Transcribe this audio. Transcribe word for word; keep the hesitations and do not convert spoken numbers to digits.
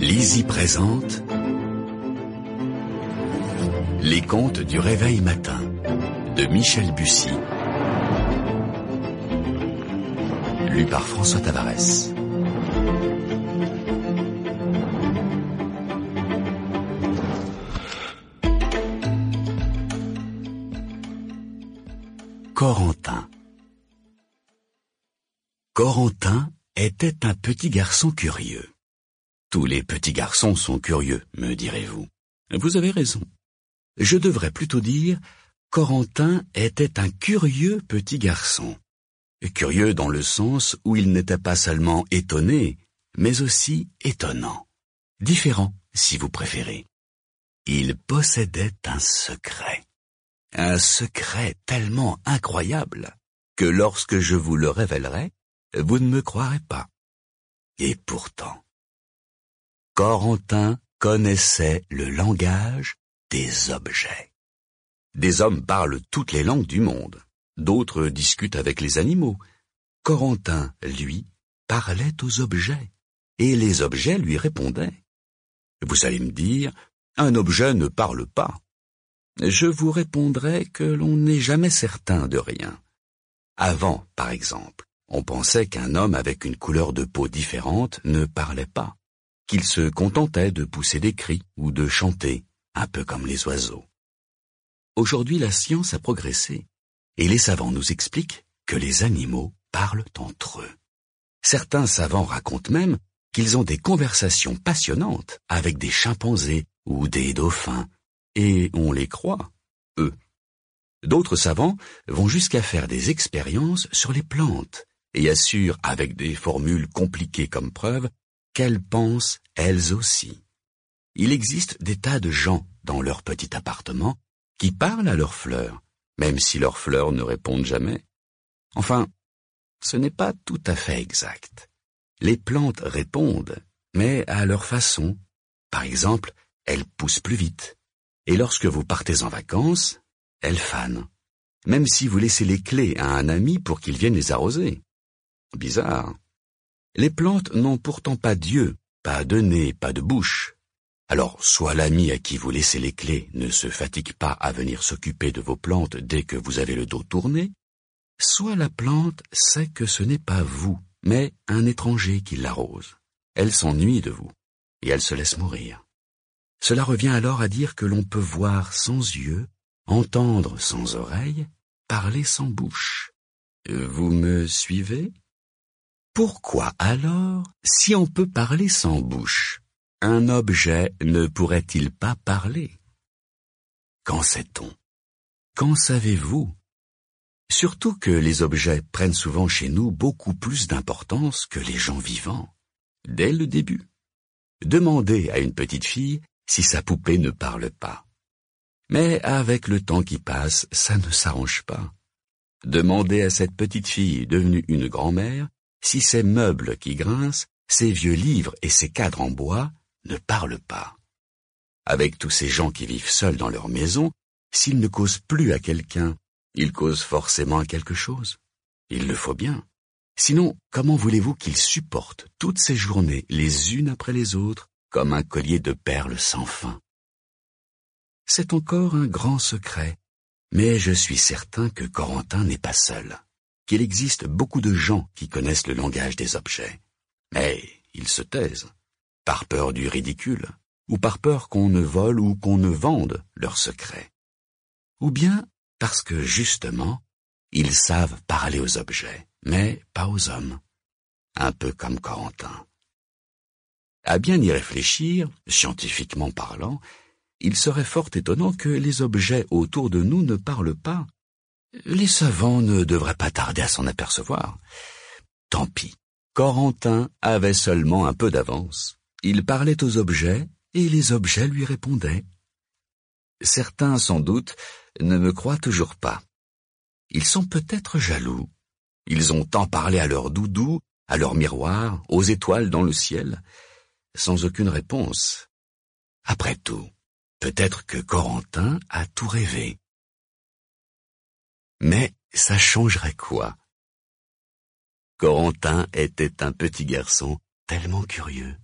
Lizzie présente Les contes du réveil matin de Michel Bussy, lu par François Tavares. Corentin. Corentin était un petit garçon curieux. Tous les petits garçons sont curieux, me direz-vous. Vous avez raison. Je devrais plutôt dire Corentin était un curieux petit garçon. Curieux dans le sens où il n'était pas seulement étonné, mais aussi étonnant. Différent, si vous préférez. Il possédait un secret. Un secret tellement incroyable que lorsque je vous le révélerai, vous ne me croirez pas. Et pourtant, Corentin connaissait le langage des objets. Des hommes parlent toutes les langues du monde. D'autres discutent avec les animaux. Corentin, lui, parlait aux objets, et les objets lui répondaient. Vous allez me dire, un objet ne parle pas. Je vous répondrai que l'on n'est jamais certain de rien. Avant, par exemple, on pensait qu'un homme avec une couleur de peau différente ne parlait pas, qu'il se contentait de pousser des cris ou de chanter, un peu comme les oiseaux. Aujourd'hui, la science a progressé, et les savants nous expliquent que les animaux parlent entre eux. Certains savants racontent même qu'ils ont des conversations passionnantes avec des chimpanzés ou des dauphins, et on les croit, eux. D'autres savants vont jusqu'à faire des expériences sur les plantes et assurent avec des formules compliquées comme preuve qu'elles pensent elles aussi. Il existe des tas de gens dans leur petit appartement qui parlent à leurs fleurs, même si leurs fleurs ne répondent jamais. Enfin, ce n'est pas tout à fait exact. Les plantes répondent, mais à leur façon. Par exemple, elles poussent plus vite. Et lorsque vous partez en vacances, elles fanent. Même si vous laissez les clés à un ami pour qu'il vienne les arroser. Bizarre. Les plantes n'ont pourtant pas d'yeux, pas de nez, pas de bouche. Alors, soit l'ami à qui vous laissez les clés ne se fatigue pas à venir s'occuper de vos plantes dès que vous avez le dos tourné, soit la plante sait que ce n'est pas vous, mais un étranger qui l'arrose. Elle s'ennuie de vous, et elle se laisse mourir. Cela revient alors à dire que l'on peut voir sans yeux, entendre sans oreille, parler sans bouche. Vous me suivez? Pourquoi alors, si on peut parler sans bouche, un objet ne pourrait-il pas parler? Qu'en sait-on? Qu'en savez-vous? Surtout que les objets prennent souvent chez nous beaucoup plus d'importance que les gens vivants, dès le début. Demandez à une petite fille si sa poupée ne parle pas. Mais avec le temps qui passe, ça ne s'arrange pas. Demandez à cette petite fille devenue une grand-mère si ses meubles qui grincent, ses vieux livres et ses cadres en bois ne parlent pas. Avec tous ces gens qui vivent seuls dans leur maison, s'ils ne causent plus à quelqu'un, ils causent forcément à quelque chose. Il le faut bien. Sinon, comment voulez-vous qu'ils supportent toutes ces journées les unes après les autres comme un collier de perles sans fin? C'est encore un grand secret, mais je suis certain que Corentin n'est pas seul, qu'il existe beaucoup de gens qui connaissent le langage des objets. Mais ils se taisent, par peur du ridicule, ou par peur qu'on ne vole ou qu'on ne vende leurs secrets. Ou bien parce que, justement, ils savent parler aux objets, mais pas aux hommes. Un peu comme Corentin. À bien y réfléchir, scientifiquement parlant, il serait fort étonnant que les objets autour de nous ne parlent pas. Les savants ne devraient pas tarder à s'en apercevoir. Tant pis, Corentin avait seulement un peu d'avance. Il parlait aux objets et les objets lui répondaient. Certains, sans doute, ne me croient toujours pas. Ils sont peut-être jaloux. Ils ont tant parlé à leur doudou, à leur miroir, aux étoiles dans le ciel, sans aucune réponse. Après tout, peut-être que Corentin a tout rêvé. Mais ça changerait quoi? Corentin était un petit garçon tellement curieux.